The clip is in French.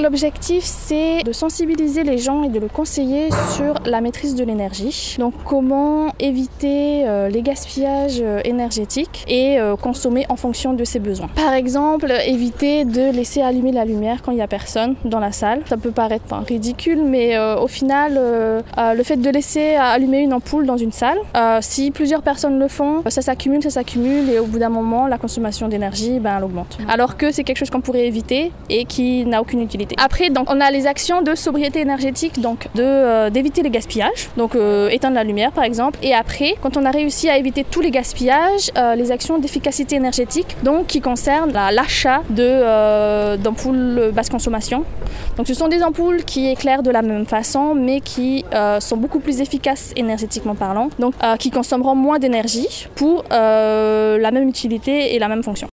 l'objectif, c'est de sensibiliser les gens et de le conseiller sur la maîtrise de l'énergie. Donc comment éviter les gaspillages énergétiques et consommer en fonction de ses besoins. Par exemple, éviter de laisser allumer la lumière quand il n'y a personne dans la salle. Ça peut paraître ridicule, mais au final, le fait de laisser allumer une ampoule dans une salle, si plusieurs personnes le font, ça s'accumule et au bout d'un moment, la consommation d'énergie, elle augmente. Alors que c'est quelque chose qu'on pourrait éviter et qui n'a aucune utilité. Après, donc, on a les actions de sobriété énergétique, donc d'éviter les gaspillages, donc éteindre la lumière par exemple. Et après, quand on a réussi à éviter tous les gaspillages, les actions d'efficacité énergétique, donc qui concernent l'achat d'ampoules basse consommation. Donc ce sont des ampoules qui éclairent de la même façon, mais qui sont beaucoup plus efficaces énergétiquement parlant, donc qui consommeront moins d'énergie pour la même utilité et la même fonction.